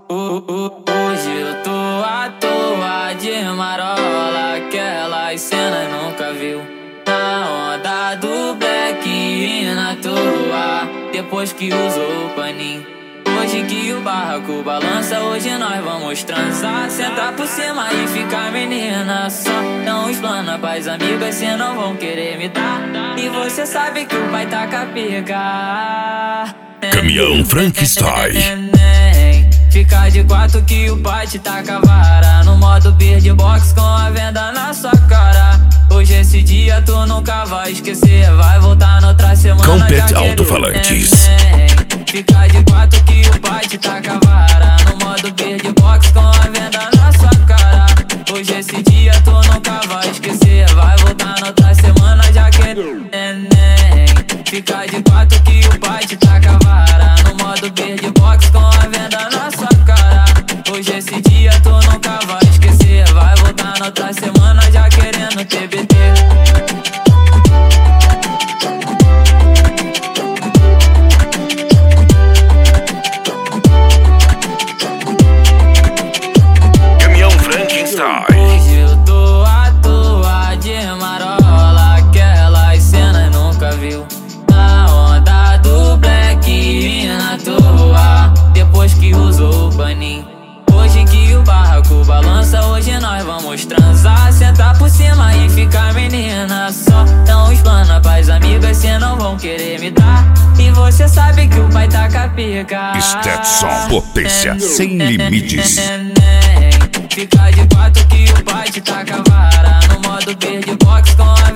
Hoje eu tô à toa de marola, aquelas cenas nunca viu. Na onda do black e na toa, depois que usou o paninho. Hoje que o barraco balança, hoje nós vamos transar. Sentar por cima e ficar menina. Só não explana pras amigas, cê não vão querer me dar. E você sabe que o pai tá com a pica. Caminhão Frankenstein. Fica de quatro que o pai te taca a vara. No modo beatbox com a venda na sua cara. Hoje esse dia tu nunca vai esquecer. Vai voltar noutra semana. Compet Alto-Falantes. Fica de quatro que o pai te taca a vara. No modo beatbox com a venda na sua cara. Hoje esse dia tu nunca vai esquecer. Vai voltar noutra semana já querendo neném. Fica de quatro que o pai te taca a vara. No modo beatbox com a venda na sua cara. Hoje esse dia tu nunca vai esquecer. Vai voltar noutra semana já querendo TBT. Hoje eu tô à toa de marola, aquelas cenas nunca viu. Na onda do black e na toa, depois que usou o paninho. Hoje que o barraco balança, hoje nós vamos transar. Sentar por cima e ficar menina. Só não explana pras amigas, cê não vão querer me dar. E você sabe que o pai tá com a pica. Stetson, potência sem limites. Fica de quatro que o pai te taca a vara. No modo beatbox com a